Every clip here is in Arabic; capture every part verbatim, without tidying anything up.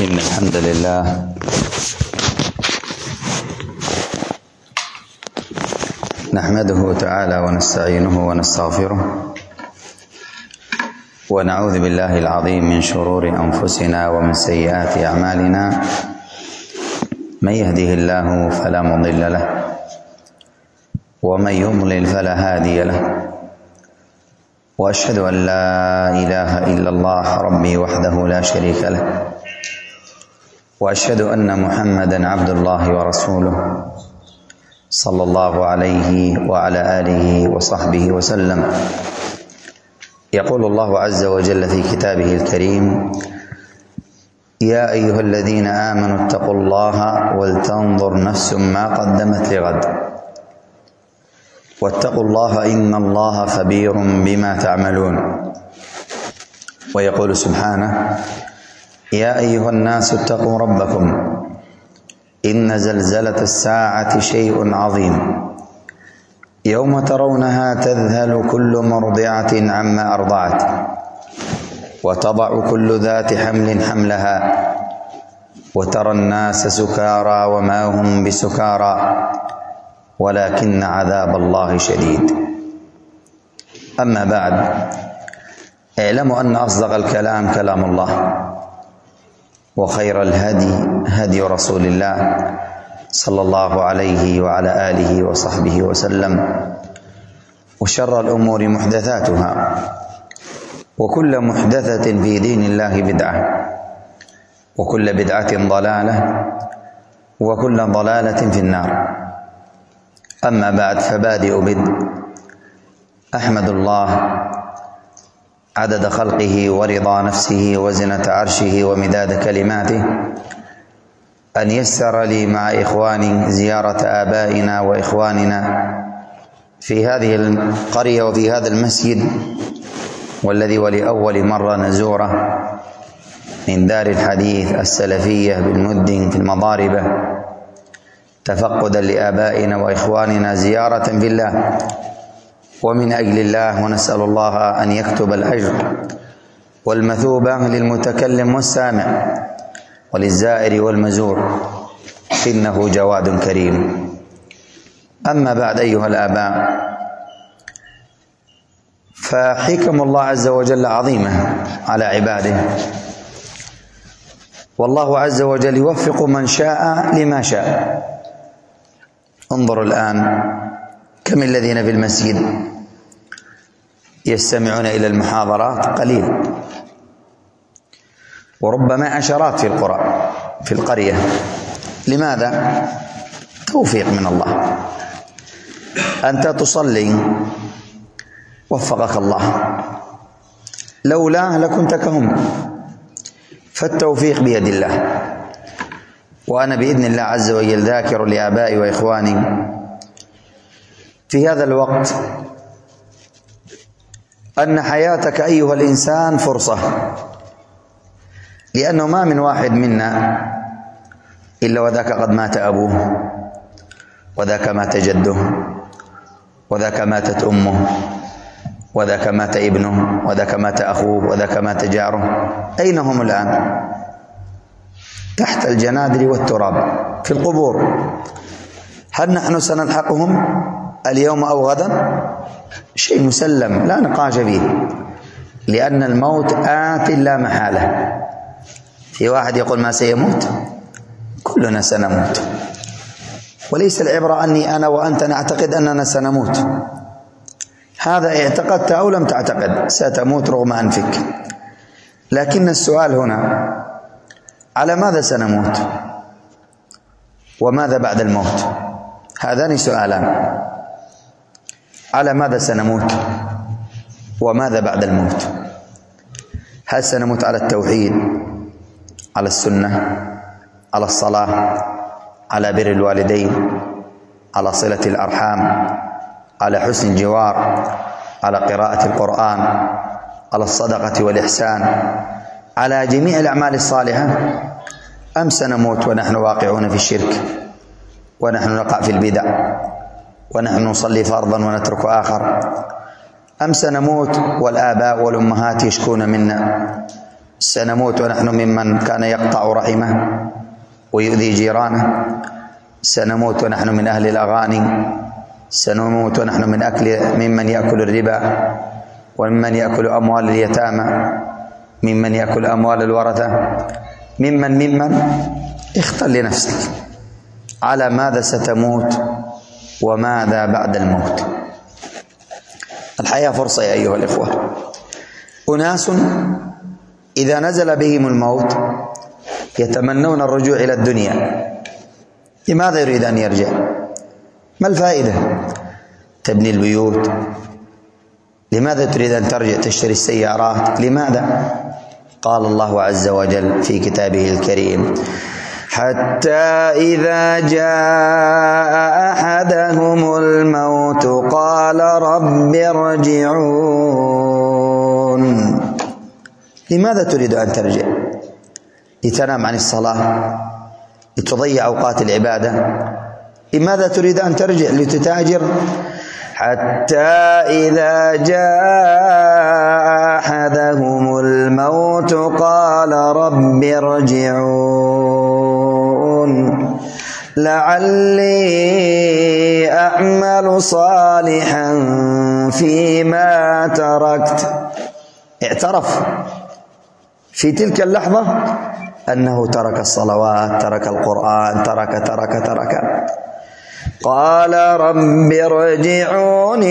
إن الحمد لله نحمده تعالى ونستعينه ونستغفره ونعوذ بالله العظيم من شرور أنفسنا ومن سيئات أعمالنا. من يهده الله فلا مضل له ومن يضلل فلا هادي له، وأشهد أن لا إله إلا الله ربي وحده لا شريك له، وأشهد أن محمدا عبد الله ورسوله صلى الله عليه وعلى آله وصحبه وسلم. يقول الله عز وجل في كتابه الكريم: يا أيها الذين آمنوا اتقوا الله ولتنظر نفس ما قدمت لغد واتقوا الله إن الله خبير بما تعملون. ويقول سبحانه: يا أيها الناس اتقوا ربكم إن زلزلة الساعة شيء عظيم يوم ترونها تذهل كل مرضعة عما أرضعت وتضع كل ذات حمل حملها وترى الناس سكارى وما هم بسكارى ولكن عذاب الله شديد. أما بعد، اعلموا أن أصدق الكلام كلام الله، وخير الهدي هدي رسول الله صلى الله عليه وعلى آله وصحبه وسلم، وشر الأمور محدثاتها، وكل محدثة في دين الله بدعة، وكل بدعة ضلالة، وكل ضلالة في النار. أما بعد، فبادئ بدء أحمد الله عدد خلقه ورضا نفسه وزنة عرشه ومداد كلماته أن يسر لي مع إخواني زيارة آبائنا وإخواننا في هذه القرية وفي هذا المسجد، والذي ولأول مرة نزوره من دار الحديث السلفية بالمدن في المضاربة، تفقدا لآبائنا وإخواننا زيارة في الله ومن أجل الله، ونسأل الله أن يكتب الأجر والمثوبة للمتكلم والسامع وللزائر والمزور، إنه جواد كريم. أما بعد، أيها الآباء، فحكم الله عز وجل عظيمة على عباده، والله عز وجل يوفق من شاء لما شاء. انظروا الآن كم الذين في المسجد يستمعون إلى المحاضرات؟ قليل، وربما عشرات في القرى في القرية. لماذا؟ توفيق من الله. أنت تصلي وفقك الله، لولا لكنت كهم، فالتوفيق بيد الله. وأنا بإذن الله عز وجل ذاكر لآبائي وإخواني في هذا الوقت أن حياتك أيها الإنسان فرصة، لأنه ما من واحد منا إلا وذاك قد مات أبوه، وذاك مات جده، وذاك ماتت أمه، وذاك مات ابنه، وذاك مات أخوه، وذاك مات جاره. أين هم الآن؟ تحت الجنادل والتراب في القبور. هل نحن سنلحقهم اليوم أو غدا؟ شيء مسلم لا نقاش فيه، لأن الموت آت لا محالة. في واحد يقول ما سيموت؟ كلنا سنموت، وليس العبرة أني أنا وأنت نعتقد أننا سنموت. هذا اعتقدت أو لم تعتقد، ستموت رغم أنفك. لكن السؤال هنا: على ماذا سنموت؟ وماذا بعد الموت؟ هذان سؤالان: على ماذا سنموت؟ وماذا بعد الموت؟ هل سنموت على التوحيد، على السنة، على الصلاة، على بر الوالدين، على صلة الأرحام، على حسن الجوار، على قراءة القرآن، على الصدقة والإحسان، على جميع الأعمال الصالحة؟ أم سنموت ونحن واقعون في الشرك، ونحن نقع في البدع، ونحن نصلي فرضا ونترك آخر؟ أم سنموت والآباء والأمهات يشكون منا سنموت ونحن ممن كان يقطع رحمه ويؤذي جيرانه، سنموت ونحن من أهل الأغاني، سنموت ونحن من أكل ممن يأكل الربا وممن يأكل أموال اليتامى، ممن يأكل أموال الورثة، ممن ممن اختر لنفسك على ماذا ستموت وماذا بعد الموت. الحياة فرصة يا أيها الإخوة. أناس إذا نزل بهم الموت يتمنون الرجوع إلى الدنيا. لماذا يريد أن يرجع؟ ما الفائدة؟ تبني البيوت. لماذا تريد أن ترجع تشتري السيارات؟ لماذا؟ قال الله عز وجل في كتابه الكريم: حتى إذا جاء أحدهم الموت قال رب ارجعون. لماذا تريد أن ترجع؟ لتنام عن الصلاة؟ لتضيع أوقات العبادة؟ لماذا تريد أن ترجع؟ لتتاجر؟ حتى إذا جاء أحدهم الموت قال رب ارجعون لعلي أعمل صالحا فيما تركت. اعترف في تلك اللحظة أنه ترك الصلوات، ترك القرآن، ترك ترك ترك قال رب ارجعون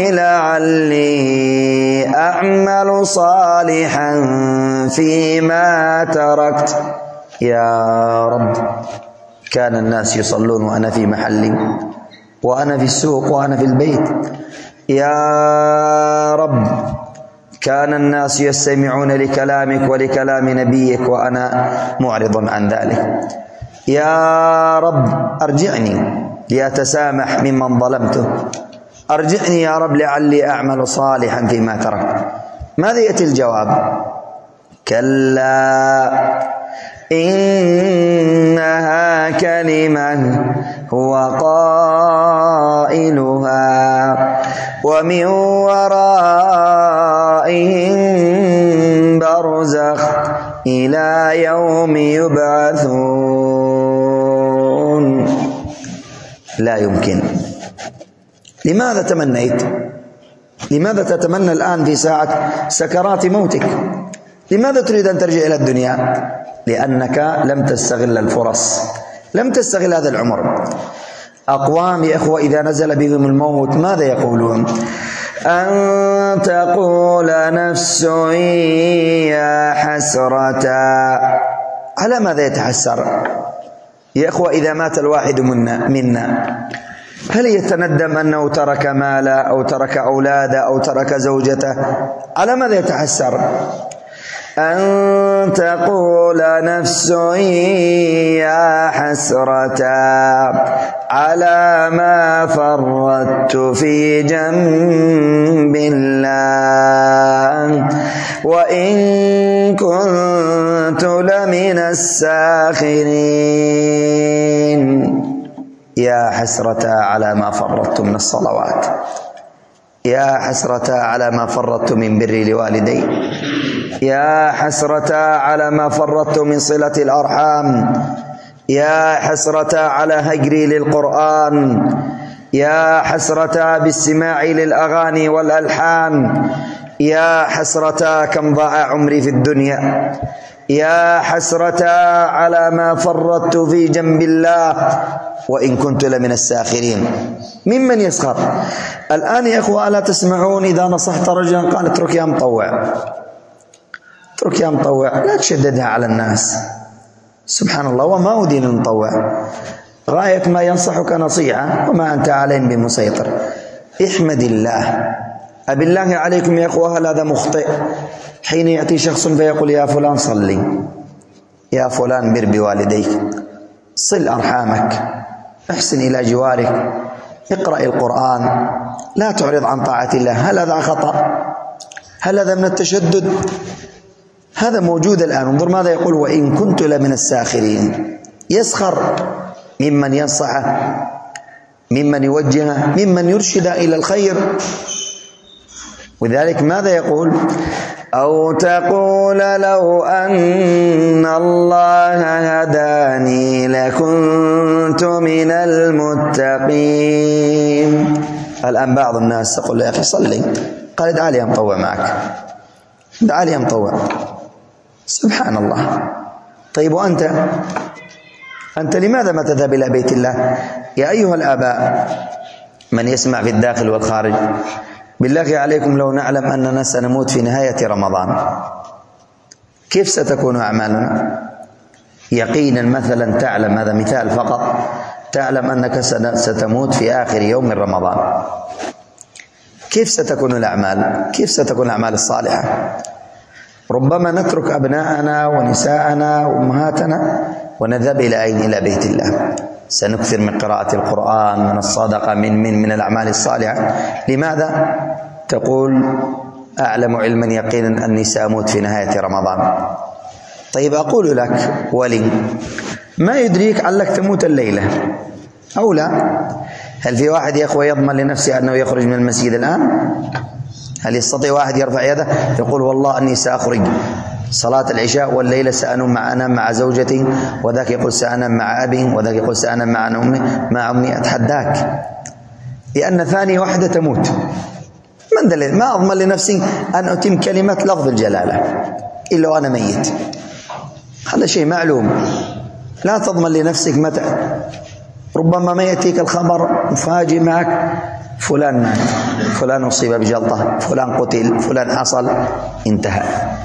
لعلي أعمل صالحا فيما تركت. يا رب، كان الناس يصلون وأنا في محلي، وأنا في السوق، وأنا في البيت. يا رب، كان الناس يستمعون لكلامك ولكلام نبيك وأنا معرض عن ذلك. يا رب أرجعني لأتسامح ممن ظلمته، أرجعني يا رب لعلي أعمل صالحا فيما تركت. ماذا يأتي الجواب؟ كلا إنها كلمة هو قائلها ومن ورائهم برزخ إلى يوم يبعثون. لا يمكن. لماذا تمنيت؟ لماذا تتمنى الآن في ساعة سكرات موتك؟ لماذا تريد أن ترجع إلى الدنيا؟ لأنك لم تستغل الفرص، لم تستغل هذا العمر. أقوام يا إخوة إذا نزل بهم الموت ماذا يقولون؟ أن تقول نفس يا حسرة. على ماذا يتحسر يا إخوة إذا مات الواحد منا, منا هل يتندم أنه ترك ماله أو ترك أولاده أو ترك زوجته؟ على ماذا يتحسر؟ أن تقول نفس يا حسرة على ما فرطت في جنب الله وإن كنت لمن الساخرين. يا حسرة على ما فرطت من الصلوات، يا حسرة على ما فرطت من بر لوالدي، يا حسرة على ما فرطت من صلة الأرحام، يا حسرة على هجري للقرآن، يا حسرة باستماع للأغاني والألحان، يا حسرة كم ضاع عمري في الدنيا، يا حسرة على ما فرطت في جنب الله وإن كنت لمن الساخرين. ممن يسخر الآن يا إخوة؟ ألا تسمعون إذا نصحت رجلا قال اترك يا مطوع، اترك يا مطوع، لا تشددها على الناس. سبحان الله، وما أدين المطوع، غاية ما ينصحك نصيحة وما أنت عليهم بمسيطر. احمد الله. أبي الله عليكم يا إخوة، هل هذا مخطئ حين يأتي شخص فيقول يا فلان صلي، يا فلان بر بوالديك، صل أرحامك، احسن إلى جوارك، اقرأ القرآن، لا تعرض عن طاعة الله؟ هل هذا خطأ؟ هل هذا من التشدد؟ هذا موجود الآن. انظر ماذا يقول: وإن كنت لمن الساخرين. يسخر ممن ينصحه، ممن يوجهه، ممن يرشد إلى الخير. وذلك ماذا يقول؟ أو تقول لو أن الله هداني لكنت من المتقين. الآن بعض الناس تقول له يا أخي صلي، قال ادعى لي أمطوع معك، ادعى لي أمطوع. سبحان الله. طيب وأنت أنت لماذا ما تذهب إلى بيت الله؟ يا أيها الآباء، من يسمع في الداخل والخارج، بالله عليكم لو نعلم أننا سنموت في نهاية رمضان كيف ستكون أعمالنا؟ يقينا مثلا تعلم، هذا مثال فقط، تعلم أنك ستموت في آخر يوم من رمضان، كيف ستكون الأعمال؟ كيف ستكون الأعمال الصالحة؟ ربما نترك أبناءنا ونساءنا وأمهاتنا ونذهب إلى أين؟ إلى بيت الله. سنكثر من قراءة القرآن، من الصدقة، من من من الأعمال الصالحة. لماذا؟ تقول أعلم علما يقينا أني سأموت في نهاية رمضان. طيب أقول لك ولي، ما يدريك علك تموت الليلة أو لا؟ هل في واحد يا أخوة يضمن لنفسه أنه يخرج من المسجد الآن؟ هل يستطيع واحد يرفع يده يقول والله أني سأخرج صلاة العشاء والليلة سأنام مع أنام مع زوجتي، وذاك يقول سأنام مع أبي، وذاك يقول سأنام مع أمي مع أمي؟ أتحداك، لأن ثانية واحدة تموت. من دليل؟ ما أضمن لنفسي أن أتم كلمة لفظ الجلالة إلا وأنا ميت، هذا شيء معلوم. لا تضمن لنفسك متى، ربما ما يأتيك الخبر مفاجئ معك، فلان مات، فلان أصيب بجلطة، فلان قتل، فلان حصل، انتهى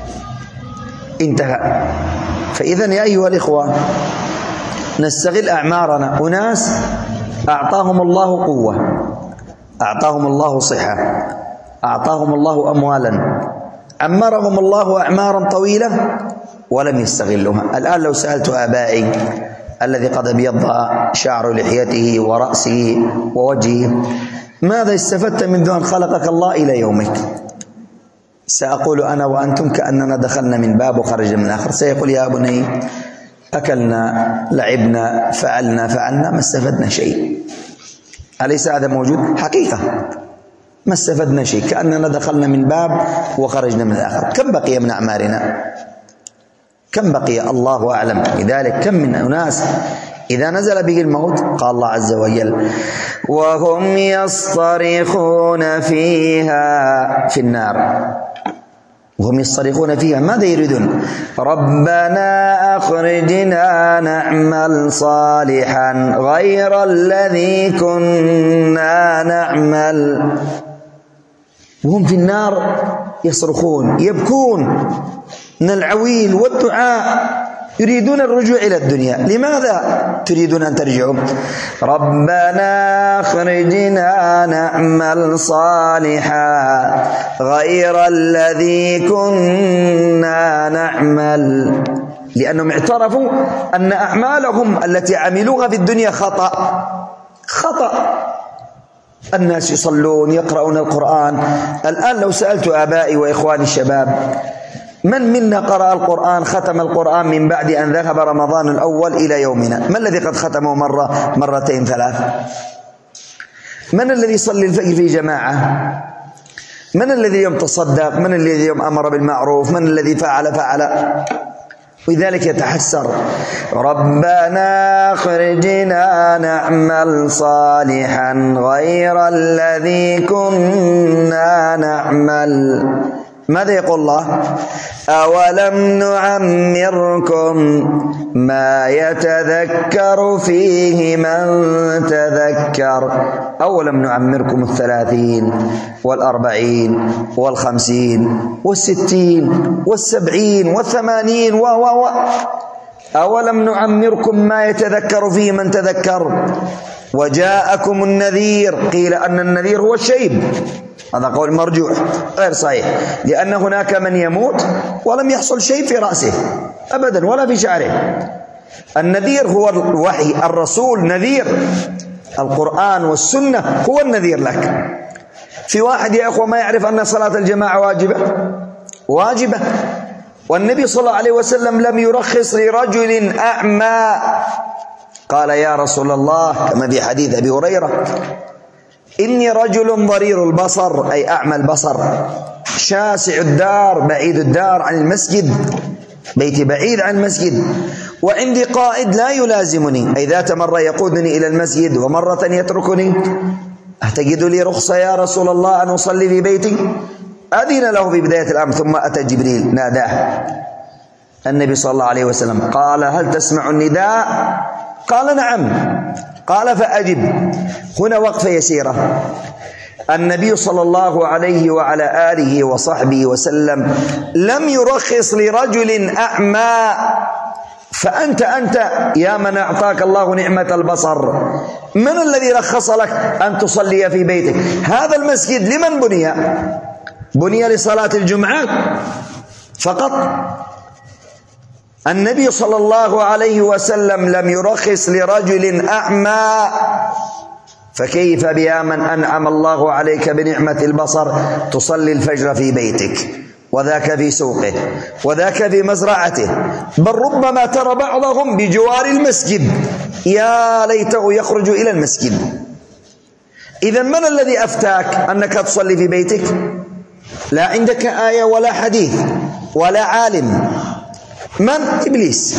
انتهى. فإذا يا أيها الإخوة نستغل أعمارنا. أناس أعطاهم الله قوة، أعطاهم الله صحة، أعطاهم الله أموالا، عمرهم الله أعمارا طويلة ولم يستغلوها. الآن لو سألت آبائي الذي قد ابيض شعر لحيته ورأسه ووجهه ماذا استفدت منذ أن خلقك الله إلى يومك؟ سأقول أنا وأنتم كأننا دخلنا من باب وخرجنا من آخر. سيقول يا بني أكلنا لعبنا فعلنا فعلنا ما استفدنا شيء. أليس هذا موجود؟ حقيقة ما استفدنا شيء، كأننا دخلنا من باب وخرجنا من الآخر. كم بقي من أعمارنا؟ كم بقي؟ الله أعلم. لذلك كم من أناس إذا نزل به الموت قال الله عز وجل وهم يصطرخون فيها في النار، وهم يصطرخون فيها ماذا يريدون؟ ربنا أخرجنا نعمل صالحا غير الذي كنا نعمل. وهم في النار يصرخون يبكون من العويل والدعاء، يريدون الرجوع إلى الدنيا. لماذا تريدون أن ترجعوا؟ ربنا أخرجنا نعمل صالحا غير الذي كنا نعمل، لأنهم اعترفوا أن أعمالهم التي عملوها في الدنيا خطأ خطأ. الناس يصلون يقرؤون القرآن. الآن لو سألت آبائي وإخواني الشباب من منا قرأ القرآن ختم القرآن من بعد أن ذهب رمضان الأول إلى يومنا؟ من الذي قد ختمه مرة مرتين ثلاث؟ من الذي يصلي الفجر في جماعة؟ من الذي يوم تصدق؟ من الذي يوم أمر بالمعروف؟ من الذي فعل فعل؟ ولذلك يتحسر ربنا أخرجنا نعمل صالحا غير الذي كنا نعمل. ماذا يقول الله؟ أولم نعمركم ما يتذكر فيه من تذكر؟ أولم نعمركم الثلاثين والأربعين والخمسين والستين والسبعين والثمانين و و و أولم نعمركم ما يتذكر فيه من تذكر وجاءكم النذير؟ قيل أن النذير هو الشيب، هذا قول مرجوح غير صحيح، لأن هناك من يموت ولم يحصل شيء في رأسه أبدا ولا في شعره. النذير هو الوحي، الرسول نذير، القرآن والسنة هو النذير لك. في واحد يا أخوة ما يعرف أن صلاة الجماعة واجبة واجبة، والنبي صلى الله عليه وسلم لم يرخص لرجل أعمى. قال يا رسول الله كما في حديث أبي هريرة إني رجل ضرير البصر أي أعمى البصر، شاسع الدار بعيد الدار عن المسجد، بيتي بعيد عن المسجد، وعندي قائد لا يلازمني، أي ذات مرة يقودني إلى المسجد ومرة يتركني، أتجد لي رخصة يا رسول الله أن أصلي في بيتي؟ أذن له في بداية الأمر، ثم أتى جبريل ناداه النبي صلى الله عليه وسلم، قال هل تسمع النداء؟ قال نعم، قال فأجب. هنا وقفة يسيرة. النبي صلى الله عليه وعلى آله وصحبه وسلم لم يرخص لرجل أعمى، فأنت أنت يا من أعطاك الله نعمة البصر، من الذي رخص لك أن تصلي في بيتك؟ هذا المسجد لمن بني؟ بني لصلاة الجمعة فقط. النبي صلى الله عليه وسلم لم يرخص لرجل أعمى، فكيف بها من أنعم الله عليك بنعمة البصر تصلي الفجر في بيتك، وذاك في سوقه، وذاك في مزرعته، بل ربما ترى بعضهم بجوار المسجد، يا ليته يخرج إلى المسجد. إذا من الذي أفتاك أنك تصلي في بيتك؟ لا عندك آية ولا حديث ولا عالم. من؟ إبليس.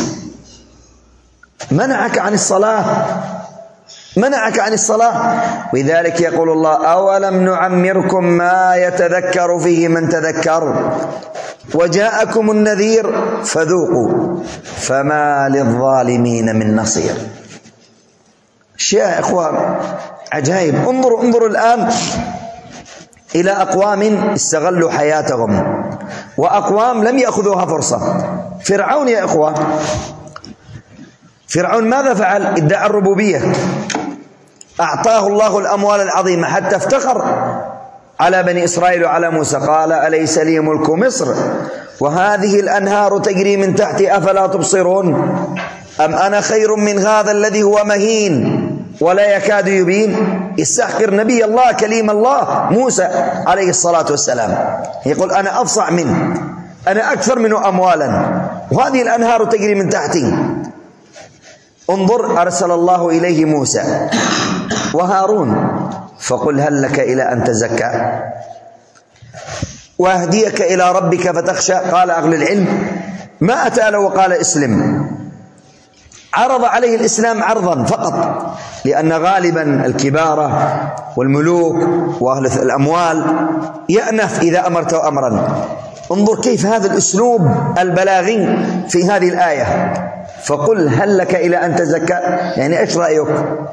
منعك عن الصلاة، منعك عن الصلاة. ولذلك يقول الله أولم نعمركم ما يتذكر فيه من تذكر وجاءكم النذير فذوقوا فما للظالمين من نصير. أشياء إخوان عجائب. انظروا انظروا الآن إلى أقوام استغلوا حياتهم وأقوام لم يأخذوها فرصة. فرعون يا إخوة، فرعون ماذا فعل؟ ادعى الربوبية، أعطاه الله الأموال العظيمة حتى افتخر على بني إسرائيل وعلى موسى، قال أليس لي ملك مصر وهذه الأنهار تجري من تحتي أفلا تبصرون أم أنا خير من هذا الذي هو مهين ولا يكاد يبين. يستحقر نبي الله كليم الله موسى عليه الصلاة والسلام، يقول أنا أفصح منه، أنا أكثر منه أموالا وهذه الأنهار تجري من تحتي. انظر أرسل الله إليه موسى وهارون فقل هل لك إلى أن تزكى وأهديك إلى ربك فتخشى. قال أهل العلم ما أتى له وقال اسلم، عرض عليه الإسلام عرضا فقط، لأن غالبا الكبارة والملوك وأهل الأموال يأنف إذا أمرته أمرا. انظر كيف هذا الأسلوب البلاغي في هذه الآية، فقل هل لك إلى أن تزكى، يعني إيش رأيك؟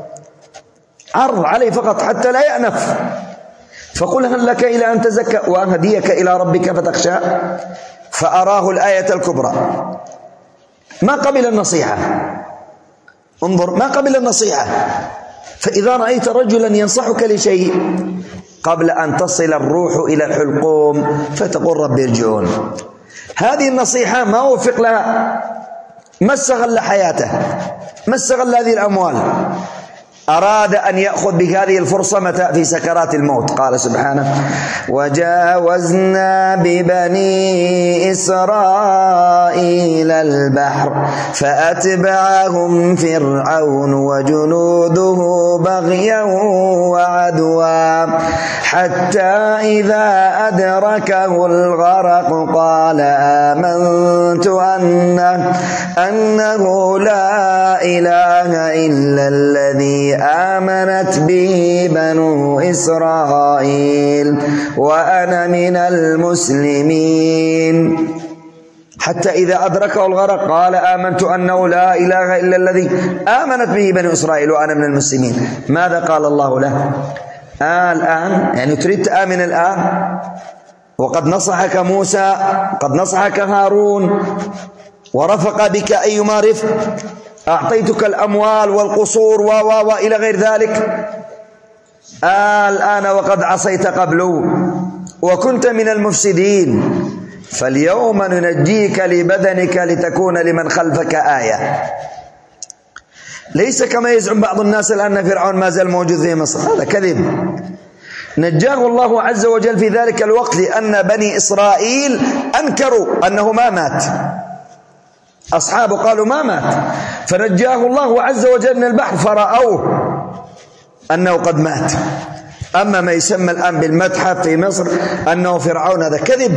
عرض عليه فقط حتى لا يأنف. فقل هل لك إلى أن تزكى وأهديك إلى ربك فتخشى، فأراه الآية الكبرى. ما قبل النصيحة، انظر ما قبل النصيحة. فإذا رأيت رجلا ينصحك لشيء قبل أن تصل الروح إلى الحلقوم فتقول رب ارجعون، هذه النصيحة ما وفق لها، ما استغل حياته، ما استغل هذه الأموال، أراد أن يأخذ بهذه الفرصة متى؟ في سكرات الموت. قال سبحانه وجاوزنا ببني إسرائيل البحر فأتبعهم فرعون وجنوده بغيا وعدوا حتى إذا أدركه الغرق قال آمنت أنه, أنه لا إله إلا الذي آمنت به بنو إسرائيل وأنا من المسلمين. حتى إذا أدركه الغرق قال آمنت أنه لا إله إلا الذي آمنت به بنو إسرائيل وأنا من المسلمين. ماذا قال الله له؟ آه الآن يعني تريد تآمن الآن وقد نصحك موسى، قد نصحك هارون ورفق بك أيما رفق، أعطيتك الأموال والقصور و و و إلى غير ذلك. آه الآن وقد عصيت قبل وكنت من المفسدين، فاليوم ننجيك لبدنك لتكون لمن خلفك آية. ليس كما يزعم بعض الناس الآن فرعون ما زال موجود في مصر، هذا كذب. نجاه الله عز وجل في ذلك الوقت لأن بني إسرائيل أنكروا أنه ما مات، أصحابه قالوا ما مات، فنجاه الله عز وجل من البحر فرأوه أنه قد مات. أما ما يسمى الآن بالمتحف في مصر أنه فرعون، هذا كذب،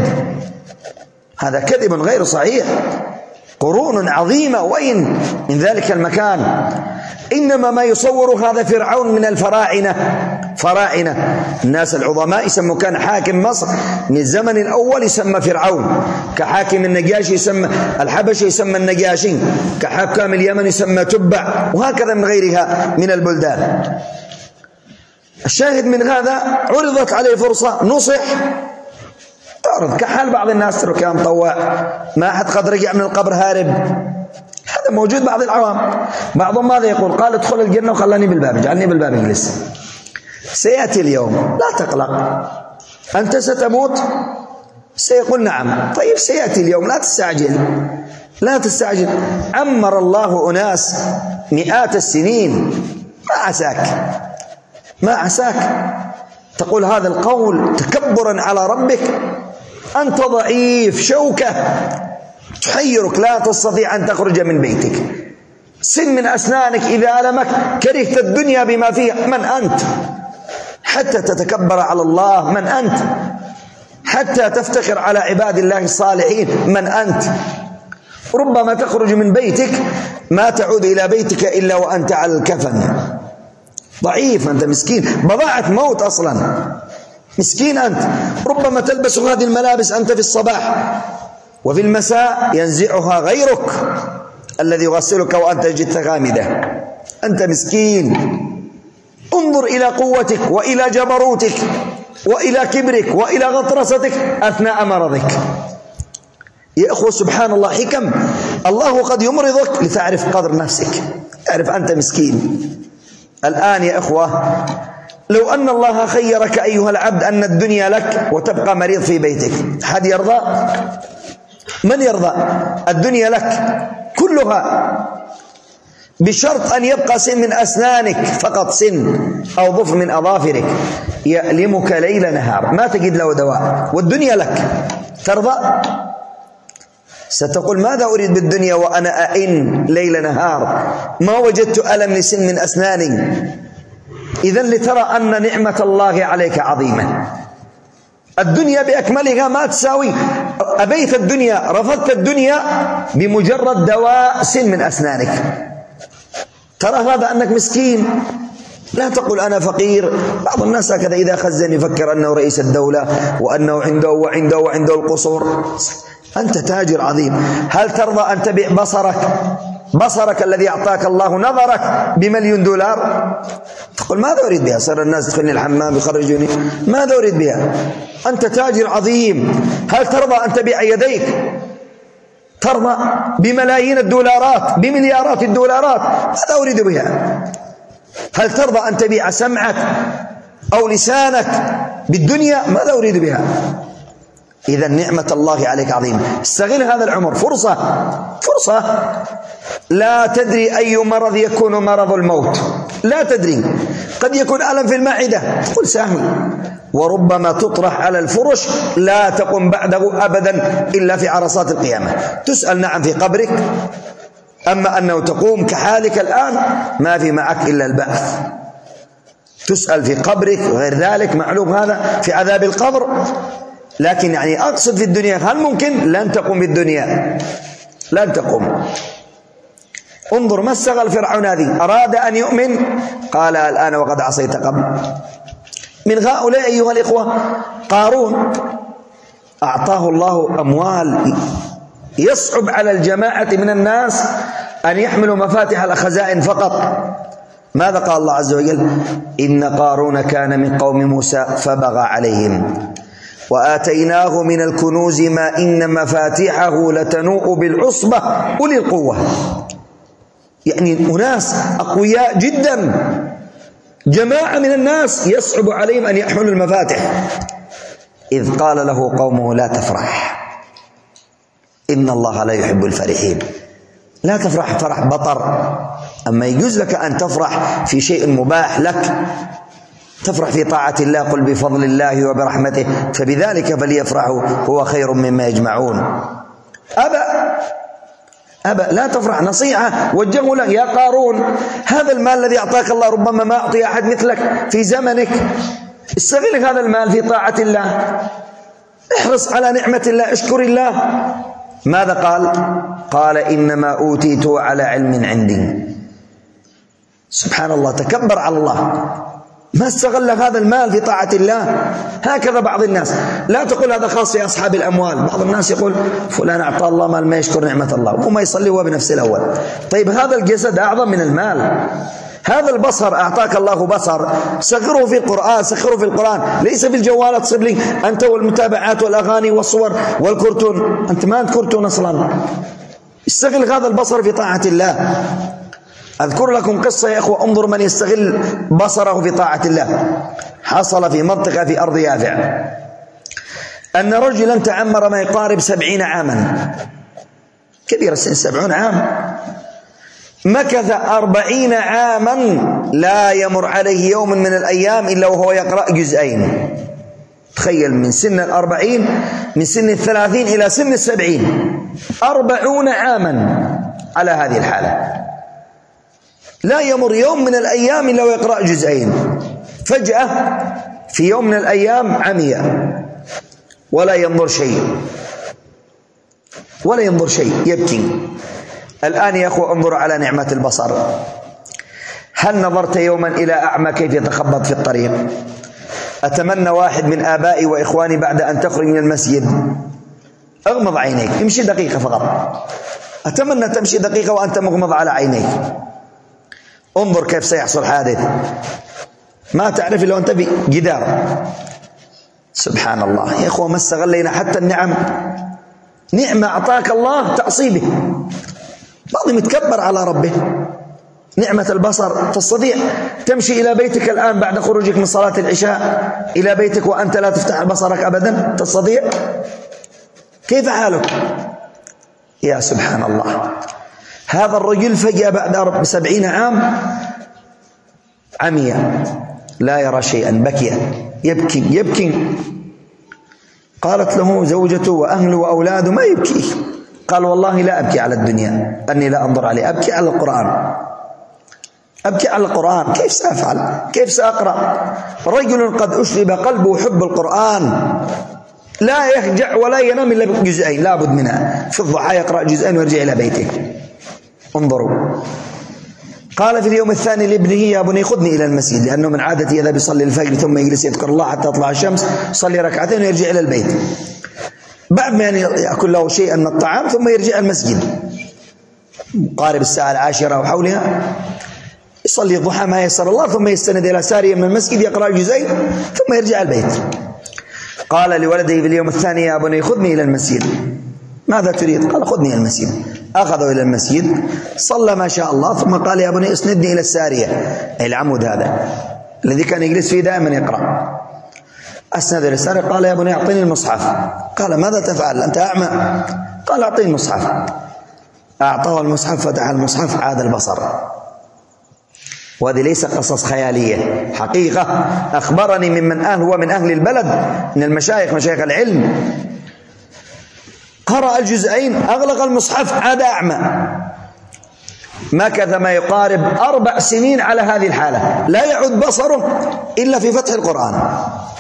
هذا كذب غير صحيح. قرون عظيمة وين من ذلك المكان، إنما ما يصور هذا فرعون من الفراعنة، فراعنة الناس العظماء يسموا، كان حاكم مصر من الزمن الأول يسمى فرعون، كحاكم النجاشي يسمى الحبشي يسمى النجاشي، كحكام اليمن يسمى تبع، وهكذا من غيرها من البلدان. الشاهد من هذا عرضت عليه فرصة نصح، تعرض كحال بعض الناس، ترى كان طواع ما أحد قد رجع من القبر هارب، هذا موجود. بعض العوام بعضهم ماذا يقول؟ قال ادخل الجنة وخلاني بالباب، اجعلني بالباب اجلس، سيأتي اليوم لا تقلق، أنت ستموت؟ سيقول نعم. طيب سيأتي اليوم، لا تستعجل لا تستعجل، عمر الله أناس مئات السنين، ما عساك ما عساك تقول هذا القول تكبرا على ربك؟ أنت ضعيف، شوكة تحيرك، لا تستطيع أن تخرج من بيتك، سن من أسنانك إذا ألمك، كرهت الدنيا بما فيها، من أنت حتى تتكبر على الله؟ من أنت حتى تفتخر على عباد الله الصالحين؟ من أنت؟ ربما تخرج من بيتك ما تعود إلى بيتك إلا وأنت على الكفن، ضعيف أنت، مسكين، بضاعة موت أصلا، مسكين أنت. ربما تلبس هذه الملابس أنت في الصباح، وفي المساء ينزعها غيرك الذي يغسلك وأنت جئت غامدة، أنت مسكين. انظر إلى قوتك وإلى جبروتك وإلى كبرك وإلى غطرستك أثناء مرضك. يا أخوة سبحان الله، حكم الله قد يمرضك لتعرف قدر نفسك، تعرف أنت مسكين. الآن يا أخوة لو أن الله خيرك أيها العبد أن الدنيا لك وتبقى مريض في بيتك، أحد يرضى؟ من يرضى؟ الدنيا لك كلها بشرط أن يبقى سن من أسنانك فقط، سن أو ضفر من أظافرك يألمك ليل نهار ما تجد له دواء، والدنيا لك، ترضى؟ ستقول ماذا أريد بالدنيا وأنا أئن ليل نهار ما وجدت ألم لسن من أسناني؟ إذن لترى أن نعمة الله عليك عظيمة. الدنيا بأكملها ما تساوي، أبيت الدنيا، رفضت الدنيا بمجرد دواء سن من أسنانك، ترى هذا أنك مسكين. لا تقول أنا فقير، بعض الناس هكذا إذا خزن يفكر أنه رئيس الدولة وأنه عنده وعنده وعنده القصور، أنت تاجر عظيم. هل ترضى أن تبيع بصرك، بصرك الذي أعطاك الله نظرك بمليون دولار؟ تقول ماذا أريد بها؟ صار الناس يدخلني الحمام يخرجوني، ماذا أريد بها؟ أنت تاجر عظيم. هل ترضى أن تبيع يديك؟ ترضى بملايين الدولارات بمليارات الدولارات؟ ماذا أريد بها؟ هل ترضى أن تبيع سمعك أو لسانك بالدنيا؟ ماذا أريد بها؟ إذا نعمة الله عليك عظيمة. استغل هذا العمر، فرصة فرصة، لا تدري أي مرض يكون مرض الموت، لا تدري، قد يكون ألم في المعدة، قل سهل، وربما تطرح على الفرش لا تقوم بعده أبدا إلا في عرصات القيامة، تسأل نعم في قبرك، أما أنه تقوم كحالك الآن ما في معك إلا البعث، تسأل في قبرك، غير ذلك معلوم هذا في عذاب القبر. لكن يعني أقصد في الدنيا هل ممكن؟ لن تقوم بالدنيا، لن تقوم. انظر ما استغل فرعون هذه، أراد أن يؤمن قال الآن وقد عصيت قبل. من هؤلاء أيها الإخوة قارون، أعطاه الله أموال يصعب على الجماعة من الناس أن يحملوا مفاتيح الخزائن فقط. ماذا قال الله عز وجل؟ إن قارون كان من قوم موسى فبغى عليهم وآتيناه من الكنوز ما إن مفاتيحه لتنوء بالعصبة أولي القوة. يعني أناس أقوياء جدا، جماعة من الناس يصعب عليهم أن يحملوا المفاتيح. إذ قال له قومه لا تفرح إن الله لا يحب الفرحين. لا تفرح فرح بطر، أما يجوز لك أن تفرح في شيء مباح لك، تفرح في طاعة الله، قل بفضل الله وبرحمته فبذلك فليفرحوا هو خير مما يجمعون. أبى أبى لا تفرح. نصيحة وجهه له، يا قارون هذا المال الذي أعطاك الله ربما ما أعطي أحد مثلك في زمنك، استغل هذا المال في طاعة الله، احرص على نعمة الله، اشكر الله. ماذا قال؟ قال إنما أوتيته على علم عندي. سبحان الله، تكبر على الله، ما استغل هذا المال في طاعة الله. هكذا بعض الناس، لا تقول هذا خاص في أصحاب الأموال. بعض الناس يقول فلان أعطى الله مال ما يشكر نعمة الله وما يصلي هو بنفس الأول. طيب هذا الجسد أعظم من المال، هذا البصر أعطاك الله بصر، سخره في القرآن، سخره في القرآن، ليس في الجوالات. صبلي أنت والمتابعات والأغاني والصور والكرتون، أنت ما أنت كرتون أصلا. استغل هذا البصر في طاعة الله. أذكر لكم قصة يا إخوة، انظر من يستغل بصره في طاعة الله. حصل في منطقة في أرض يافع أن رجلا تعمر ما يقارب سبعين عاما، كبير السن، سبعون عام، مكث أربعين عاما لا يمر عليه يوم من الأيام إلا وهو يقرأ جزئين. تخيل، من سن الأربعين، من سن الثلاثين إلى سن السبعين، أربعون عاما على هذه الحالة، لا يمر يوم من الأيام إلا ويقرأ جزئين. فجأة في يوم من الأيام عمي ولا ينظر شيء، ولا ينظر شيء، يبكي. الآن يا أخوة انظروا على نعمة البصر. هل نظرت يوما إلى أعمى كيف يتخبط في الطريق؟ أتمنى واحد من آبائي وإخواني بعد أن تخرج من المسجد اغمض عينيك، امشي دقيقة فقط، أتمنى تمشي دقيقة وأنت مغمض على عينيك، انظر كيف سيحصل حادث ما تعرف لو أنت بجدار. سبحان الله يا أخوة، ما استغلينا حتى النعم. نعمة أعطاك الله تعصي به، بعضهم يتكبر على ربه. نعمة البصر، تستطيع تمشي إلى بيتك الآن بعد خروجك من صلاة العشاء إلى بيتك وأنت لا تفتح بصرك أبدا؟ تستطيع؟ كيف حالك؟ يا سبحان الله. هذا الرجل فجأة بعد سبعين عام عمي لا يرى شيئا، بكي يبكي يبكي. قالت له زوجته وأهله وأولاده ما يبكي. قال والله لا أبكي على الدنيا، أني لا أنظر عليه، أبكي على القرآن، أبكي على القرآن. كيف سأفعل؟ كيف سأقرأ؟ رجل قد أشرب قلبه حب القرآن، لا يهجع ولا ينام إلا بجزئين لابد منها، في الضحى يقرأ جزئين ويرجع إلى بيته. انظروا. قال في اليوم الثاني لابنه يا بني خذني إلى المسجد، لأنه من عادته يذهب يصلي الفجر ثم يجلس يذكر الله حتى تطلع الشمس، يصلي ركعتين ويرجع إلى البيت، بعد ما يعني يأكل له شيئا من الطعام ثم يرجع المسجد. قارب الساعة العاشرة وحولها يصلي الضحى ما يسر الله، ثم يستند إلى سارية من المسجد يقرأ جزئين ثم يرجع البيت. قال لولده في اليوم الثاني يا بني خذني إلى المسجد. ماذا تريد؟ قال خذني إلى المسجد. أخذه إلى المسجد، صلى ما شاء الله، ثم قال يا بني اسندني إلى السارية، أي العمود هذا الذي كان يجلس فيه دائما يقرأ. أسند إلى السارية. قال يا بني أعطيني المصحف. قال ماذا تفعل أنت أعمى؟ قال أعطيني المصحف. أعطاه المصحف، فتح المصحف، عاد البصر. وهذه ليس قصص خيالية، حقيقة أخبرني ممن أهل هو من أهل البلد من المشايخ، مشايخ العلم. قرأ الجزئين، أغلق المصحف، عاد أعمى. مكث ما يقارب أربع سنين على هذه الحالة، لا يعود بصره إلا في فتح القرآن.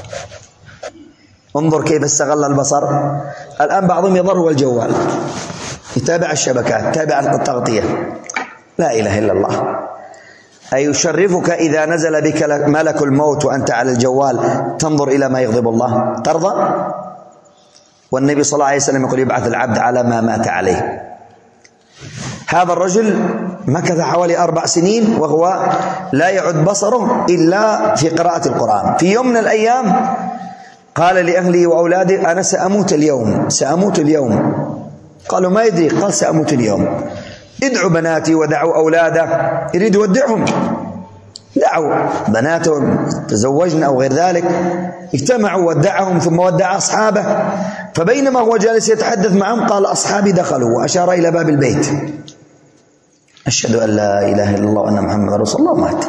انظر كيف استغل البصر. الآن بعضهم يضره الجوال، يتابع الشبكات، يتابع التغطية. لا إله إلا الله. أيشرفك إذا نزل بك ملك الموت وأنت على الجوال تنظر إلى ما يغضب الله؟ ترضى؟ والنبي صلى الله عليه وسلم يقول يبعث العبد على ما مات عليه. هذا الرجل مكث حوالي أربع سنين وهو لا يعد بصره إلا في قراءة القرآن. في يوم من الأيام قال لأهله وأولاده أنا سأموت اليوم، سأموت اليوم. قالوا ما يدري؟ قال سأموت اليوم. ادعوا بناتي ودعوا أولاده، يريد يودعهم، دعوا بناته تزوجن أو غير ذلك، اجتمعوا ودعهم ثم ودع أصحابه. فبينما هو جالس يتحدث معهم قال أصحابي دخلوا، وأشار إلى باب البيت، أشهد أن لا إله إلا الله وأن محمد رسول الله، مات.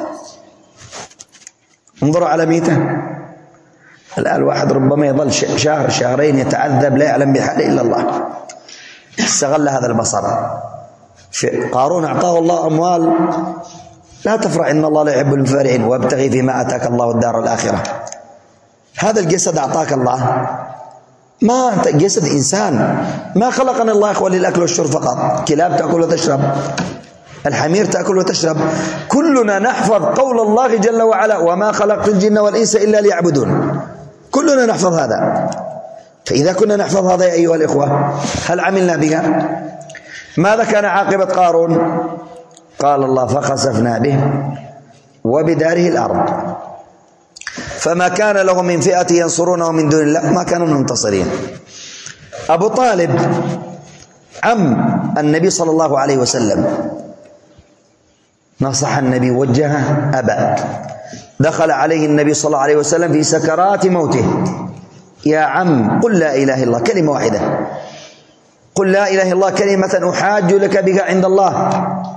انظروا على ميته. الآن الواحد ربما يظل شهر شهرين يتعذب لا يعلم بحاله إلا الله. استغل هذا البصر. قارون أعطاه الله أموال، لا تفرح إن الله لا يحب المفرحين، وابتغي فيما آتاك الله الدار الآخرة. هذا الجسد أعطاك الله، ما أنت جسد إنسان، ما خلقنا الله إخوة للأكل والشرب فقط. كلاب تأكل وتشرب، الحمير تأكل وتشرب، كلنا نحفظ قول الله جل وعلا: وما خلقت الجن والإنس إلا ليعبدون. كلنا نحفظ هذا. فإذا كنا نحفظ هذا يا أيها الإخوة، هل عملنا بها؟ ماذا كان عاقبة قارون؟ قال الله: فخسفنا به وبداره الأرض فما كان له من فئة ينصرونه من دون الله ما كانوا منتصرين. أبو طالب عم النبي صلى الله عليه وسلم نصح النبي، وجهه، أبى. دخل عليه النبي صلى الله عليه وسلم في سكرات موته: يا عم قل لا إله إلا الله، كلمة واحدة، قل لا إله إلا الله كلمة أحاج لك بها عند الله.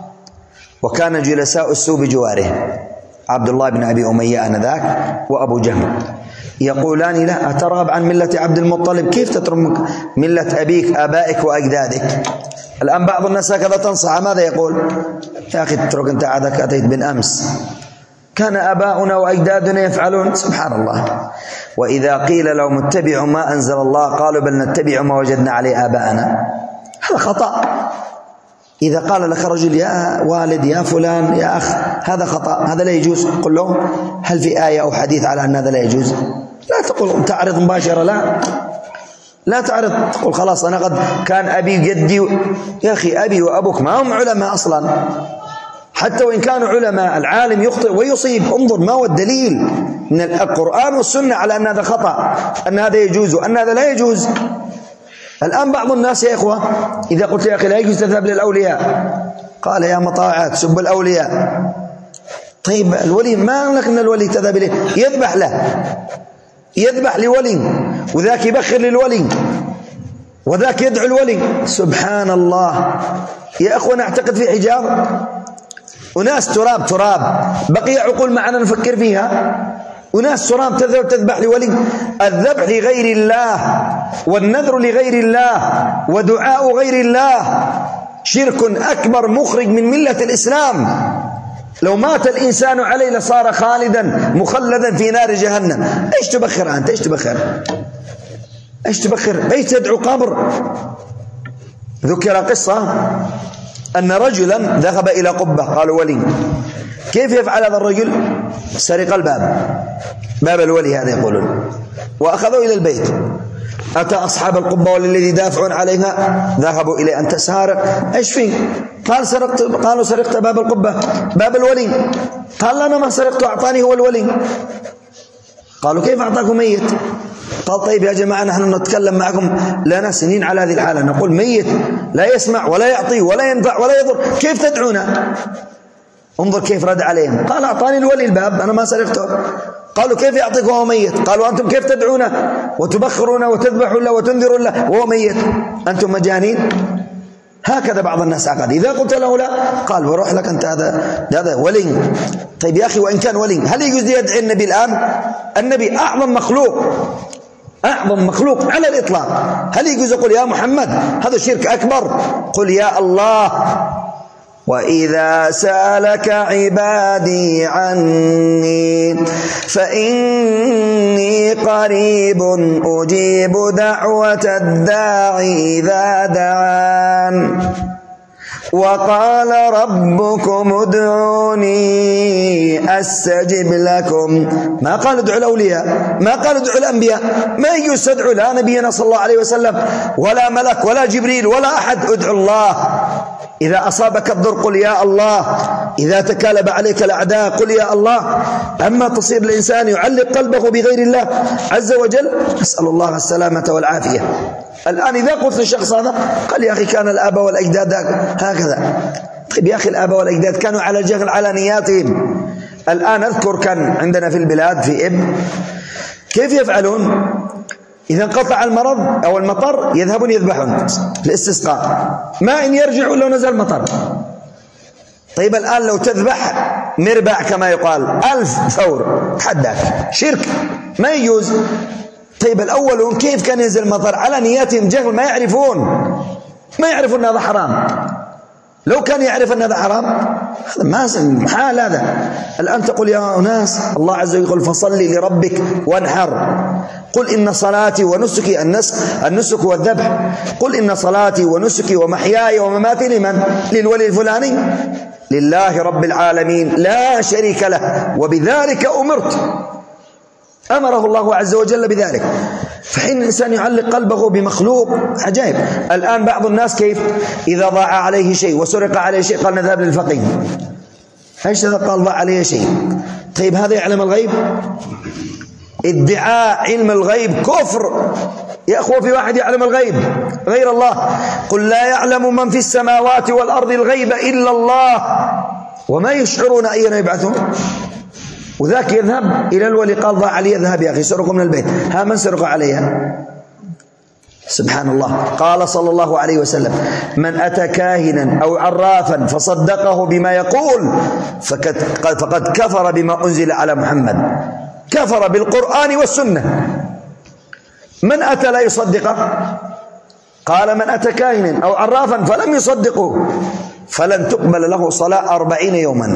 وكان جلساء السوء بجواره عبد الله بن أبي أمية آنذاك وأبو جهل يقولان له: أترغب عن ملة عبد المطلب؟ كيف تترك ملة أبيك آبائك وأجدادك؟ الآن بعض الناس هكذا تنصح، ماذا يقول؟ يا أخي تترك أنت عادك أتيت من أمس، كان آباؤنا وأجدادنا يفعلون. سبحان الله. وإذا قيل لهم اتبعوا ما أنزل الله قالوا بل نتبع ما وجدنا عليه آباءنا. هذا خطأ. إذا قال لك رجل: يا والد، يا فلان، يا أخ، هذا خطأ، هذا لا يجوز، قل له: هل في آية أو حديث على أن هذا لا يجوز؟ لا تقول تعرض مباشرة، لا لا تعرض، تقول خلاص أنا قد كان أبي جدي. يا أخي أبي وأبوك ما هم علماء أصلا، حتى وإن كانوا علماء العالم يخطئ ويصيب. انظر ما هو الدليل من القرآن والسنة على أن هذا خطأ، أن هذا يجوز وأن هذا لا يجوز. الآن بعض الناس يا إخوة إذا قلت يا أخي لا يجوز تذهب للأولياء، قال: يا مطاعات سب الأولياء. طيب الولي ما لك أن الولي تذهب إليه؟ يذبح له، يذبح لولي، وذاك يبخر للولي، وذاك يدعو الولي. سبحان الله يا أخوة، نعتقد في حجاب، وناس تراب تراب بقي عقول معنا نفكر فيها، وناس تراب تذهب تذبح لولي. الذبح لغير الله والنذر لغير الله ودعاء غير الله شرك أكبر مخرج من ملة الإسلام. لو مات الإنسان عليه لصار خالدا مخلدا في نار جهنم. ايش تبخر أنت؟ ايش تبخر؟ ايش تبخر؟ ايش تدعو قبر؟ ذكر قصة أن رجلا ذهب إلى قبة، قالوا ولي. كيف يفعل هذا الرجل؟ سرق الباب، باب الولي هذا يقولون، وأخذوا إلى البيت. أتى أصحاب القبة والذي يدافعون عليها، ذهبوا إليه: أنت سارق، إيش فيه؟ قال: سرقت. قالوا: سرقت باب القبة، باب الولي. قال: أنا ما سرقت، أعطاني هو الولي. قالوا: كيف أعطاكم ميت؟ قال: طيب يا جماعة نحن نتكلم معكم لنا سنين على هذه الحالة، نقول ميت لا يسمع ولا يعطي ولا ينفع ولا يضر، كيف تدعونا؟ انظر كيف رد عليهم. قال: أعطاني الولي الباب، أنا ما سرقته. قالوا: كيف يعطيك وهو ميت؟ قالوا: أنتم كيف تدعونه وتبخرونه وتذبحون له وتنذرون له وهو ميت؟ أنتم مجانين؟ هكذا بعض الناس عقد. إذا قلت له لا، قال: وروح لك أنت، هذا هذا ولي. طيب يا أخي وإن كان ولي، هل يجوز يدعي النبي الآن؟ النبي أعظم مخلوق، أعظم مخلوق على الإطلاق، هل يجوز يقول يا محمد؟ هذا شرك أكبر. قل يا الله: وإذا سألك عبادي عني فإني قريب أجيب دعوة الداعي إذا دعان وقال ربكم ادعوني أستجب لكم. ما قال ادعوا الأولياء، ما قال ادعوا الأنبياء، ما يجوز تدعو لا نبينا صلى الله عليه وسلم ولا ملك ولا جبريل ولا أحد، ادعوا الله. إذا أصابك الضر قل يا الله، إذا تكالب عليك الأعداء قل يا الله. أما تصير الإنسان يعلق قلبه بغير الله عز وجل، نسأل الله السلامة والعافية. الآن إذا قلت للشخص هذا قال يا أخي كان الآباء والأجداد هكذا. طيب يا أخي الآباء والأجداد كانوا على جهل على نياتهم. الآن أذكر كان عندنا في البلاد في إب كيف يفعلون؟ إذا انقطع المرض أو المطر يذهبون يذبحون الاستسقاء، ما إن يرجعوا لو نزل مطر. طيب الآن لو تذبح مربع كما يقال ألف ثور تحداك، شرك ما يجوز. طيب الأولون كيف كان ينزل مطر؟ على نياتهم جهل، ما يعرفون ما يعرفون أن هذا حرام. لو كان يعرف أن هذا حرام هذا ما محال هذا. الآن تقول يا أناس الله عز وجل يقول فصلي لربك وانحر، قل إن صلاتي ونسكي، النسك والذبح، قل إن صلاتي ونسكي ومحياي ومماتي لمن؟ للولي الفلاني، لله رب العالمين لا شريك له وبذلك أمرت، أمره الله عز وجل بذلك. فحين الإنسان يعلق قلبه بمخلوق عجائب. الآن بعض الناس كيف إذا ضاع عليه شيء وسرق عليه شيء قال نذهب للفقيه. ايش هذا؟ قال ضاع عليه شيء. طيب هذا يعلم الغيب؟ ادعاء علم الغيب كفر يا أخوة. في واحد يعلم الغيب غير الله، قل لا يعلم من في السماوات والأرض الغيب إلا الله وما يشعرون أين يبعثون. وذاك يذهب إلى الولي قال ضاع علي، اذهب يا أخي سرقوا من البيت، ها من سرق عليها؟ سبحان الله. قال صلى الله عليه وسلم من أتى كاهنا أو عرافا فصدقه بما يقول فقد كفر بما أنزل على محمد، كفر بالقرآن والسنة. من أتى لا يصدقه؟ قال من أتى كاهنا أو عرافا فلم يصدقه فلن تقبل له صلاة أربعين يوما،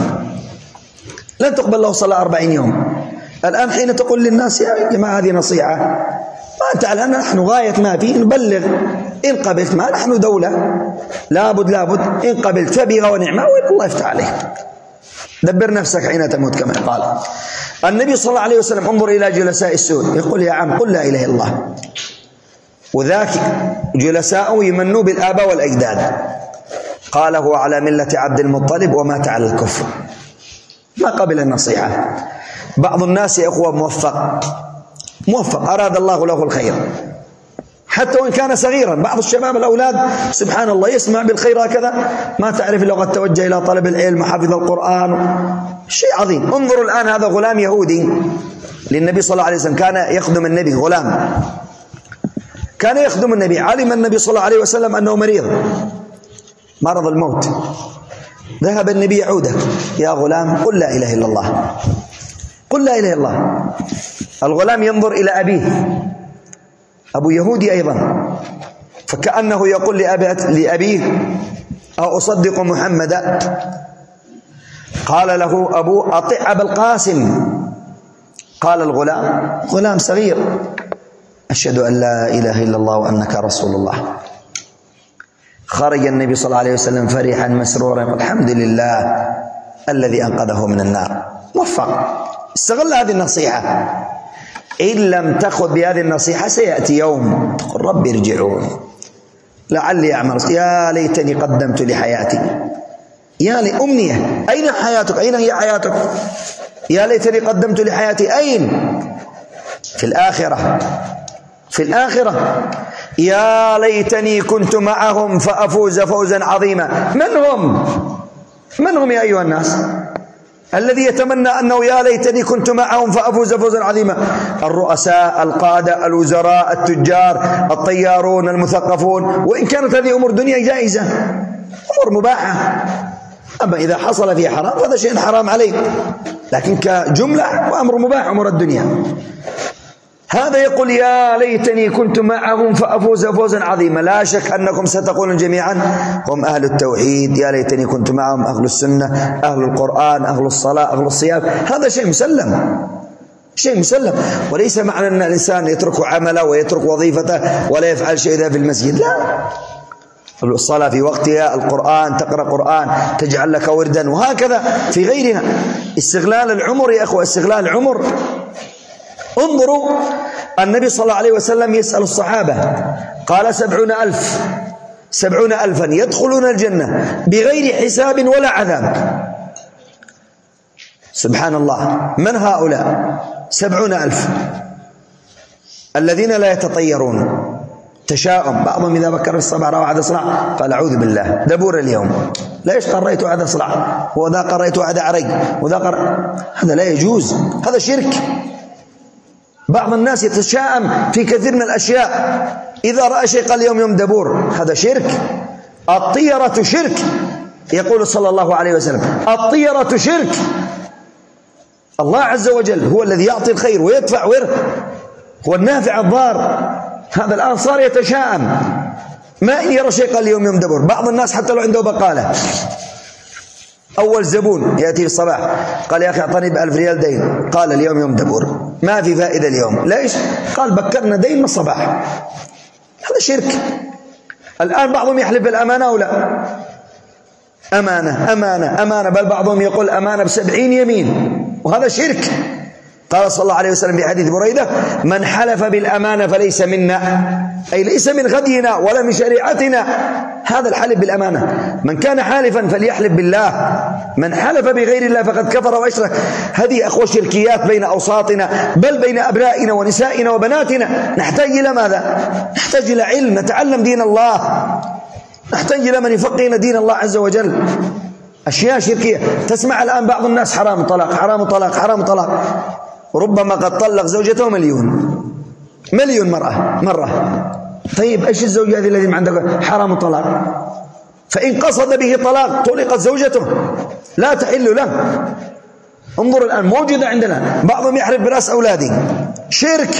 لن تقبل له صلاة أربعين يوم. الآن حين تقول للناس يا جماعة هذه نصيحة، ما تعلم نحن غاية ما فيه نبلغ، إن قبلت ما نحن دولة لابد لابد، إن قبلت فبها ونعمة وإن الله يفتح عليك. دبر نفسك حين تموت كما قال النبي صلى الله عليه وسلم. انظر إلى جلساء السوء، يقول يا عم قل لا إله إلا الله، وذاك جلساء يمنوا بالآباء والأجداد. قال هو على ملة عبد المطلب ومات على الكفر، ما قبل النصيحة. بعض الناس يا أخوة موفق موفق أراد الله له الخير حتى وإن كان صغيرا. بعض الشباب الأولاد سبحان الله يسمع بالخير هكذا ما تعرف لو قد توجه إلى طلب العلم وحفظ القرآن، شيء عظيم. انظروا الآن هذا غلام يهودي للنبي صلى الله عليه وسلم، كان يخدم النبي، غلام كان يخدم النبي. علم النبي صلى الله عليه وسلم أنه مريض، مرض الموت. ذهب النبي يعوده، يا غلام قل لا إله إلا الله، قل لا إله إلا الله. الغلام ينظر إلى أبيه، أبو يهودي أيضا، فكأنه يقول لأبيه أو أصدق محمدا. قال له أبوه أطع أبا القاسم. قال الغلام، غلام صغير، أشهد أن لا إله إلا الله وأنك رسول الله. خرج النبي صلى الله عليه وسلم فرحا مسرورا، الحمد لله الذي أنقذه من النار. وفق، استغل هذه النصيحة. إن لم تأخذ بهذه النصيحة سيأتي يوم تقول ربي ارجعون لعلي أعمل، يا ليتني قدمت لحياتي، يا لأمنية، أين حياتك؟ أين هي حياتك؟ يا ليتني قدمت لحياتي. أين؟ في الآخرة، في الآخرة. يا ليتني كنت معهم فأفوز فوزا عظيما. من هم؟ من هم يا أيها الناس الذي يتمنى أنه يا ليتني كنت معهم فأفوز فوزا عظيما؟ الرؤساء، القادة، الوزراء، التجار، الطيارون، المثقفون. وإن كانت هذه أمور دنيا جائزة، أمور مباحة، أما إذا حصل فيه حرام فهذا شيء حرام عليك، لكن كجملة وأمر مباح أمور الدنيا. هذا يقول يا ليتني كنت معهم فأفوز فوزا عظيما. لا شك أنكم ستقولون جميعا هم أهل التوحيد، يا ليتني كنت معهم أهل السنة، أهل القرآن، أهل الصلاة، أهل الصيام. هذا شيء مسلم، شيء مسلم. وليس معنى أن الإنسان يترك عمله ويترك وظيفته ولا يفعل شيء ذا في المسجد، لا. الصلاة في وقتها، القرآن، تقرأ قرآن، تجعل لك وردا، وهكذا في غيرها. استغلال العمر يا أخوة، استغلال العمر. انظروا النبي صلى الله عليه وسلم يسأل الصحابة، قال سبعون ألف سبعون ألفا يدخلون الجنة بغير حساب ولا عذاب. سبحان الله. من هؤلاء؟ سبعون ألف الذين لا يتطيرون، تشاؤم. بعضهم إذا بكر الصباح روى صلاح قال أعوذ بالله دبور اليوم، ليش قريت هذا صلاح وذا قريت هذا عري وذا قر... هذا لا يجوز، هذا شرك. بعض الناس يتشائم في كثير من الأشياء، إذا رأى شيء قال يوم يوم دبور، هذا شرك. الطيرة شرك، يقول صلى الله عليه وسلم الطيرة شرك. الله عز وجل هو الذي يعطي الخير ويدفع ويرد، هو النافع الضار. هذا الآن صار يتشائم، ما إن يرى شيء قال يوم يوم دبور. بعض الناس حتى لو عنده بقالة أول زبون يأتي في الصباح قال يا أخي أعطني بألف ريال دين، قال اليوم يوم دبور ما في فائدة اليوم. ليش؟ قال بكرنا دين من الصباح. هذا شرك. الآن بعضهم يحلف بالأمانة أو لا؟ أمانة أمانة أمانة، بل بعضهم يقول أمانة بسبعين يمين، وهذا شرك. قال صلى الله عليه وسلم في حديث بريدة: من حلف بالأمانة فليس منا، أي ليس من غدينا ولا من شريعتنا. هذا الحلف بالأمانة. من كان حالفا فليحلف بالله، من حلف بغير الله فقد كفر وأشرك. هذه أخوة شركيات بين أوساطنا، بل بين أبنائنا ونسائنا وبناتنا. نحتاج إلى ماذا؟ نحتاج إلى علم، نتعلم دين الله، نحتاج إلى من يفقهنا دين الله عز وجل. أشياء شركية. تسمع الآن بعض الناس حرام طلاق حرام طلاق حرام طلاق، وربما قد طلق زوجته مليون مليون مرة مرة. طيب ايش الزوجة هذه الذي عندك حرام الطلاق؟ فإن قصد به طلاق طلقت زوجته لا تحل له. انظر الآن موجودة عندنا، بعضهم يحلف برأس أولادي، شرك.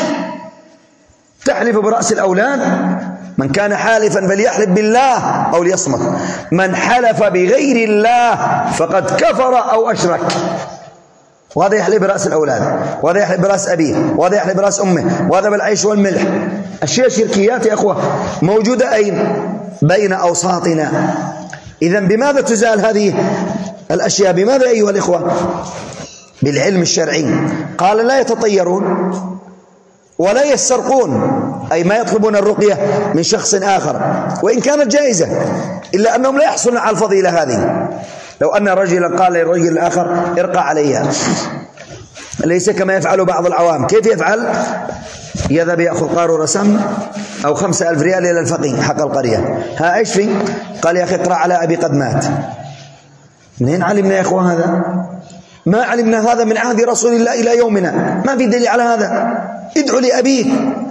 تحلف برأس الأولاد. من كان حالفا فليحلف بالله أو ليصمت. من حلف بغير الله فقد كفر أو أشرك. وهذا يحلف برأس الأولاد، وهذا يحلف برأس أبيه، وهذا يحلف برأس أمه، وهذا بالعيش والملح. أشياء شركيات يا أخوة موجودة أين؟ بين أوساطنا. إذن بماذا تزال هذه الأشياء؟ بماذا أيها الإخوة؟ بالعلم الشرعي. قال لا يتطيرون ولا يسترقون، أي ما يطلبون الرقية من شخص آخر وإن كانت جائزة، إلا أنهم لا يحصلون على الفضيلة هذه. لو أن رجلا قال للرجل الآخر ارقى عليها، ليس كما يفعل بعض العوام. كيف يفعل؟ يذهب يأخذ قارورة سمن أو خمسة ألف ريال إلى الفقيه حق القرية. ها إيش في؟ قال يا أخي اقرأ على أبي قد مات. منين علمنا يا أخوة هذا؟ ما علمنا هذا من عهد رسول الله إلى يومنا، ما في دليل على هذا. ادعوا لأبيك،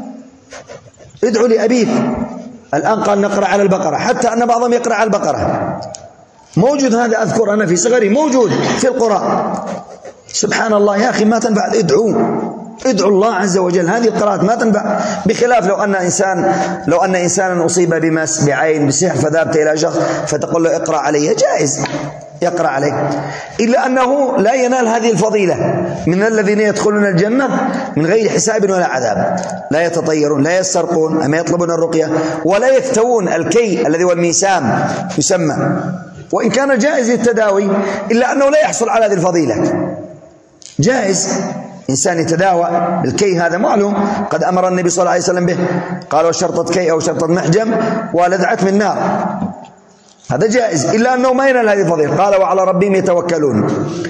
ادعوا لأبيك. الآن قال نقرأ على البقرة، حتى أن بعضهم يقرأ على البقرة. موجود هذا، أذكر أنا في صغري موجود في القرى. سبحان الله يا أخي، ما تنفع. ادعوا ادعوا الله عز وجل. هذه القراءات ما تنفع، بخلاف لو أن إنسان لو أن إنسانا أصيب بمس بعين بسحر فذهبت إلى شخص فتقول له اقرأ علي، جائز يقرأ عليك، إلا أنه لا ينال هذه الفضيلة من الذين يدخلون الجنة من غير حساب ولا عذاب. لا يتطيرون، لا يسترقون، أما يطلبون الرقية، ولا يكتوون الكي الذي هو الميسام يسمى، وإن كان جائز التداوي إلا أنه لا يحصل على هذه الفضيلة. جائز إنسان يتداوى بالكي، هذا معلوم، قد أمر النبي صلى الله عليه وسلم به، قال وشرطة كي أو شرطة محجم ولدعت من نار، هذا جائز، إلا أنه ما ينال هذه الفضيلة. قال وعلى ربهم يتوكلون.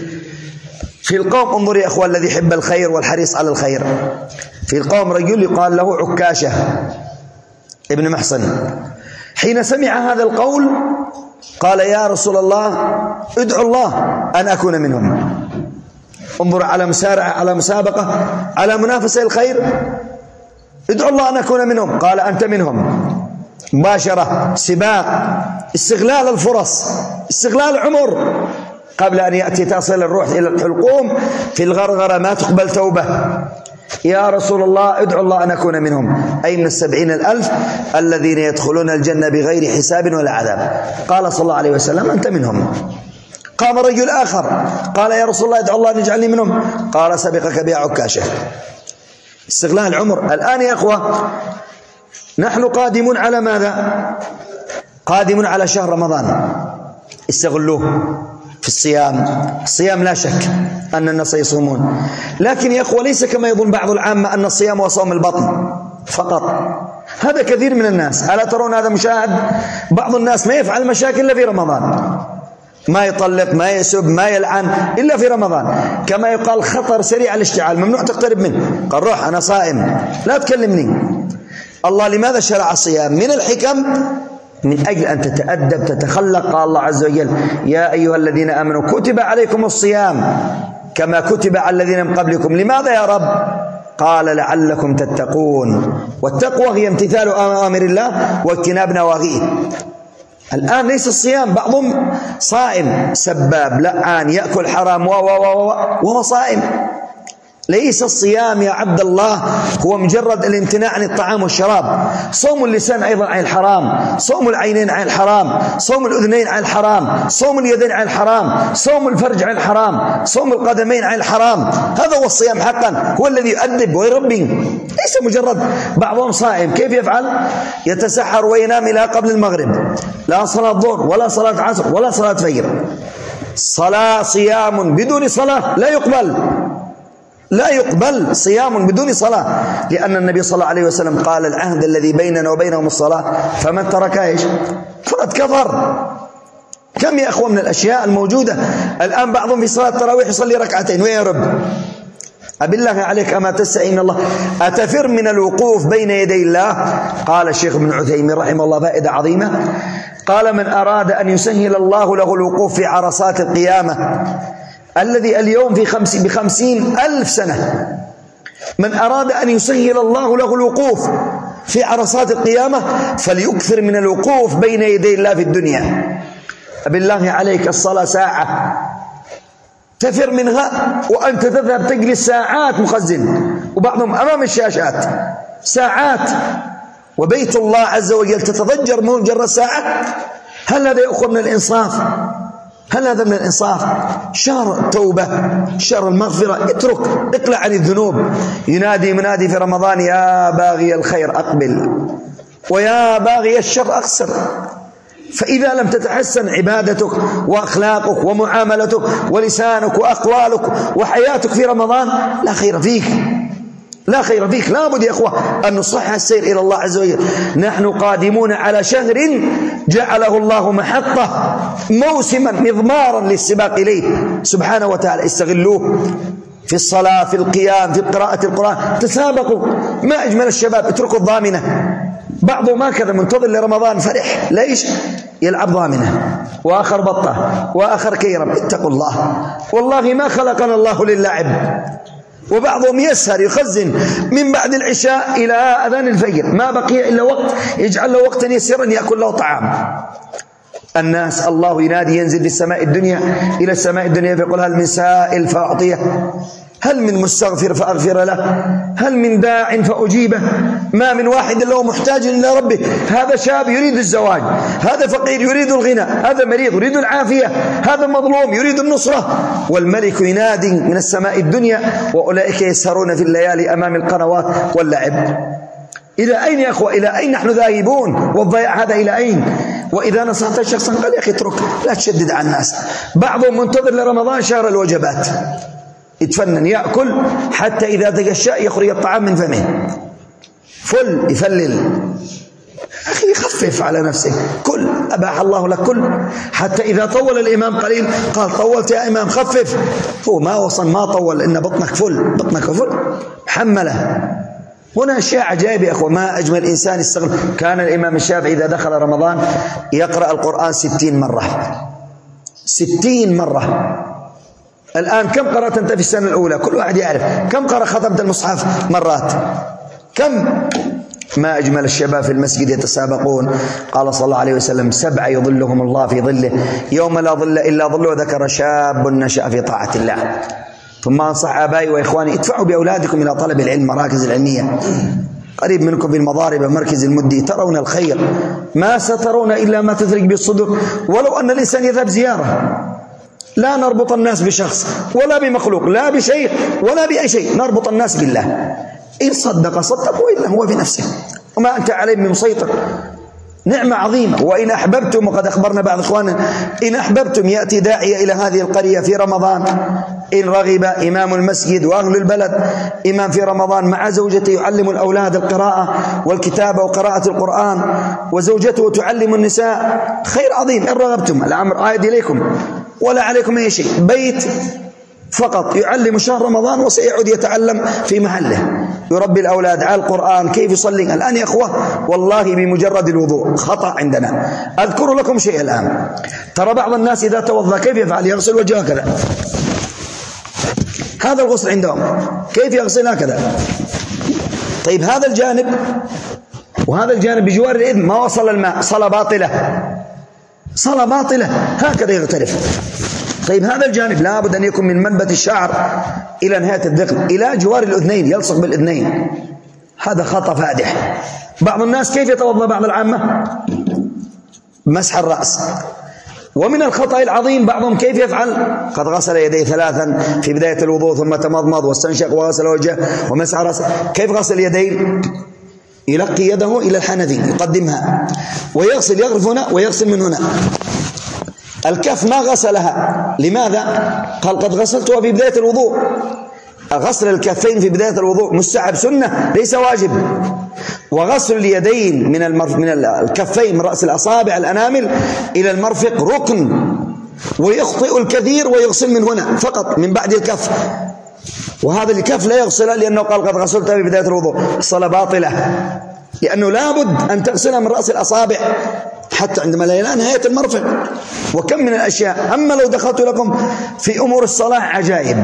في القوم، انظر يا أخوان الذي يحب الخير والحريص على الخير، في القوم رجل يقال له عكاشة ابن محصن، حين سمع هذا القول قال يا رسول الله ادعو الله أن أكون منهم. انظر على مسارعة، على مسابقة، على منافسة الخير. ادعو الله أن أكون منهم. قال أنت منهم. مباشرة، سباق، استغلال الفرص، استغلال العمر، قبل أن يأتي تصل الروح إلى الحلقوم في الغرغرة ما تقبل توبة. يا رسول الله ادعو الله أن أكون منهم، أي من السبعين الألف الذين يدخلون الجنة بغير حساب ولا عذاب. قال صلى الله عليه وسلم أنت منهم. قام رجل آخر قال يا رسول الله ادعو الله أن يجعلني منهم. قال سبقك بها عكاشة. استغلال العمر. الآن يا أخوة نحن قادمون على ماذا؟ قادمون على شهر رمضان، استغلوه في الصيام. الصيام لا شك أن الناس يصومون، لكن يا أخوة ليس كما يظن بعض العامة أن الصيام هو صوم البطن فقط. هذا كثير من الناس، ألا ترون هذا مشاهد؟ بعض الناس ما يفعل مشاكل إلا في رمضان، ما يطلق، ما يسب، ما يلعن إلا في رمضان. كما يقال خطر سريع الاشتعال، ممنوع تقترب منه. قال روح أنا صائم لا تكلمني. الله لماذا شرع الصيام؟ من الحكم من أجل أن تتأدب تتخلق. قال الله عز وجل يا أيها الذين آمنوا كتب عليكم الصيام كما كتب على الذين من قبلكم. لماذا يا رب؟ قال لعلكم تتقون، والتقوى هي امتثال أوامر الله واجتناب نواهيه. الآن ليس الصيام، بعضهم صائم سباب لعان يأكل حرام وهو صائم. ليس الصيام يا عبد الله هو مجرد الامتناع عن الطعام والشراب. صوم اللسان أيضا عن الحرام، صوم العينين عن الحرام، صوم الأذنين عن الحرام، صوم اليدين عن الحرام، صوم الفرج عن الحرام، صوم القدمين عن الحرام. هذا هو الصيام حقا، هو الذي يؤدب ويربي، ليس مجرد بعضهم صائم. كيف يفعل؟ يتسحر وينام إلى قبل المغرب، لا صلاة ظهر ولا صلاة عصر ولا صلاة فجر. صلاة صيام بدون صلاة لا يقبل، لا يقبل صيام بدون صلاة، لأن النبي صلى الله عليه وسلم قال العهد الذي بيننا وبينهم الصلاة، فمن ترك ايش؟ فقد كفر. كم يا أخوة من الأشياء الموجودة الآن، بعضهم في صلاة التراويح يصلي ركعتين وين يرب؟ أبالله عليك أما تستعين الله؟ أتفر من الوقوف بين يدي الله؟ قال الشيخ ابن عثيمين رحمه الله فائدة عظيمة، قال من أراد أن يسهل الله له الوقوف في عرصات القيامة الذي اليوم في خمس بخمسين ألف سنة، من أراد أن يسهل الله له الوقوف في عرصات القيامة فليكثر من الوقوف بين يدي الله في الدنيا. بالله عليك الصلاة ساعة تفر منها وأنت تذهب تجلس ساعات مخزن، وبعضهم أمام الشاشات ساعات، وبيت الله عز وجل تتضجر من مجرد ساعة. هل هذا يأخذ من الإنصاف؟ هل هذا من الإنصاف؟ شهر التوبة، شهر المغفرة، اترك، اقلع عن الذنوب. ينادي منادي في رمضان يا باغي الخير أقبل ويا باغي الشر أقصر. فإذا لم تتحسن عبادتك وأخلاقك ومعاملتك ولسانك وأقوالك وحياتك في رمضان لا خير فيك، لا خير فيك. لا بد يا أخوة أن نصحح السير إلى الله عز وجل. نحن قادمون على شهر جعله الله محطة، موسما مضمارا للسباق إليه سبحانه وتعالى. استغلوه في الصلاة، في القيام، في قراءة القرآن، تسابقوا. ما أجمل الشباب، اتركوا الضامنة. بعضهم هكذا منتظر لرمضان فرح، ليش؟ يلعب ضامنة، وآخر بطة، وآخر كيرم. اتقوا الله، والله ما خلقنا الله للعب. وبعضهم يسهر يخزن من بعد العشاء إلى أذان الفجر، ما بقي إلا وقت يجعل له وقتا يسيرا يأكل له طعام. الناس الله ينادي ينزل في السماء الدنيا إلى السماء الدنيا فيقول هل من سائل فأعطيه، هل من مستغفر فأغفر له، هل من داع فأجيبه. ما من واحد له محتاج إلى ربه. هذا شاب يريد الزواج، هذا فقير يريد الغنى، هذا مريض يريد العافية، هذا مظلوم يريد النصرة. والملك ينادي من السماء الدنيا، وأولئك يسهرون في الليالي أمام القنوات واللعب. إلى أين يا أخوة؟ إلى أين نحن ذاهبون؟ والضياع هذا إلى أين؟ وإذا نصحت شخصا قال يا أخي اترك، لا تشدد على الناس. بعضهم منتظر لرمضان شهر الوجبات، يتفنن يأكل حتى إذا تجشأ يخرج الطعام من فمه، فل يفلل. أخي خفف على نفسك، كل أباح الله لك كل. حتى إذا طول الإمام قليل قال طولت يا إمام خفف، هو ما وصل ما طول، إن بطنك فل، بطنك فل محملة. هنا أشياء عجائب يا أخوة. ما أجمل إنسان يستغل. كان الإمام الشافعي إذا دخل رمضان يقرأ القرآن ستين مرة، ستين مرة. الآن كم قرأت أنت في السنة الأولى؟ كل واحد يعرف كم قرأ ختمت المصحف مرات، كم. ما أجمل الشباب في المسجد يتسابقون. قال صلى الله عليه وسلم سبعة يظلهم الله في ظله يوم لا ظل إلا ظله. وذكر شاب نشأ في طاعة الله. ثم أنصح آبائي وإخواني ادفعوا بأولادكم إلى طلب العلم، مراكز العلمية قريب منكم في المضارب، مركز المدي، ترون الخير ما سترون إلا ما تثرق بالصدور. ولو أن الإنسان يذهب زيارة، لا نربط الناس بشخص ولا بمخلوق، لا بشيء ولا بأي شيء، نربط الناس بالله. إن صدق صدق وإلا هو بنفسه، وما أنت عليه من مسيطر. نعمة عظيمة. وإن أحببتم، وقد أخبرنا بعض إخواننا، إن أحببتم يأتي داعية إلى هذه القرية في رمضان، إن رغب إمام المسجد وأهل البلد إمام في رمضان مع زوجته يعلم الأولاد القراءة والكتابة وقراءة القرآن، وزوجته تعلم النساء، خير عظيم. إن رغبتم، الأمر عائد إليكم ولا عليكم أي شيء. بيت فقط يعلم شهر رمضان وسيعود يتعلم في محله، يربي الأولاد على القرآن، كيف يصلي. الآن يا أخوة والله بمجرد الوضوء خطأ عندنا. أذكر لكم شيء الآن. ترى بعض الناس إذا توضأ كيف يفعل؟ يغسل وجهه هكذا، هذا الغسل عندهم. كيف يغسل؟ هكذا. طيب هذا الجانب وهذا الجانب بجوار الإذن ما وصل الماء، صلاة باطلة، صلاة باطلة. هكذا يغترف. طيب هذا الجانب لابد أن يكون من منبت الشعر إلى نهاية الذقن إلى جوار الأذنين، يلصق بالأذنين. هذا خطأ فادح. بعض الناس كيف يتوضأ؟ بعض العامة مسح الرأس. ومن الخطأ العظيم بعضهم كيف يفعل؟ قد غسل يديه ثلاثا في بداية الوضوء ثم تمضمض واستنشق وغسل وجهه ومسح رأسه. كيف غسل يديه؟ يلقي يده إلى الحنفي يقدمها ويغسل، يغرف هنا ويغسل من هنا. الكف ما غسلها، لماذا؟ قال قد غسلتها في بداية الوضوء. غسل الكفين في بداية الوضوء مستحب سنة ليس واجب. وغسل اليدين من المرف من الكفين من رأس الأصابع الأنامل إلى المرفق ركن، ويخطئ الكثير ويغسل من هنا فقط من بعد الكف، وهذا الكف لا يغسله لأنه قال قد غسلتها في بداية الوضوء. الصلاة باطلة، لأنه لابد أن تغسلها من رأس الأصابع حتى عندما لا إلى نهاية المرفق. وكم من الأشياء. أما لو دخلت لكم في أمور الصلاة عجائب،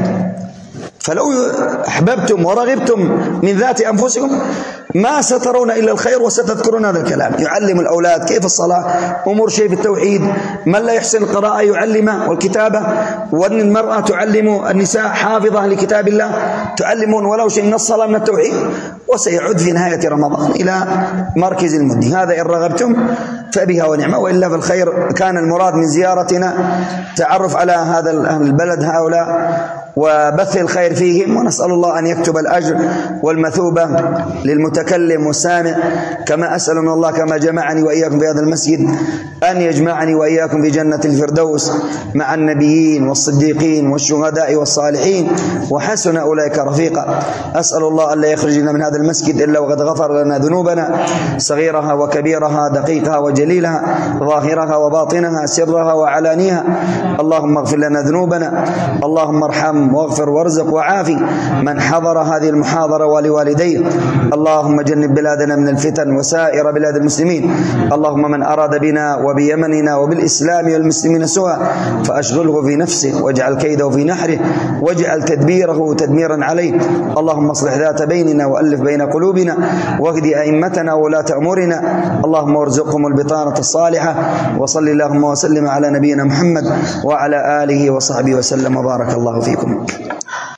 فلو أحببتم ورغبتم من ذات أنفسكم ما سترون إلا الخير وستذكرون هذا الكلام. يعلم الأولاد كيف الصلاة، أمور شيء في التوحيد، من لا يحسن القراءة يعلمه والكتابة، وأن المرأة تعلم النساء حافظة لكتاب الله، تعلمون ولو شيء من الصلاة من التوحيد. وسيعود في نهاية رمضان إلى مركز المدني. هذا إن رغبتم فبها ونعمة، وإلا فالخير كان المراد من زيارتنا تعرف على هذا البلد هؤلاء وبث الخير فيهم. ونسأل الله أن يكتب الأجر والمثوبة للمتكلم والسامع، كما أسأل من الله كما جمعني وإياكم في هذا المسجد أن يجمعني وإياكم في جنة الفردوس مع النبيين والصديقين والشهداء والصالحين وحسن أولئك رفيقا. أسأل الله أن لا يخرجنا من هذا المسجد إلا وقد غفر لنا ذنوبنا صغيرها وكبيرها، دقيقها وجليلها، ظاهرها وباطنها، سرها وعلانيها. اللهم اغفر لنا ذنوبنا، اللهم ارحم واغفر وارزق وعافي من حضر هذه المحاضرة ولوالديه. اللهم جنب بلادنا من الفتن وسائر بلاد المسلمين. اللهم من أراد بنا وبيمننا وبالإسلام والمسلمين سوءا فأشغله في نفسه واجعل كيده في نحره واجعل تدبيره تدميرا عليه. اللهم اصلح ذات بيننا وألف بين قلوبنا واهد أئمتنا وولاة أمورنا. اللهم ارزقهم البطانة الصالحة. وصل اللهم وسلم على نبينا محمد وعلى آله وصحبه وسلم وبارك الله فيكم.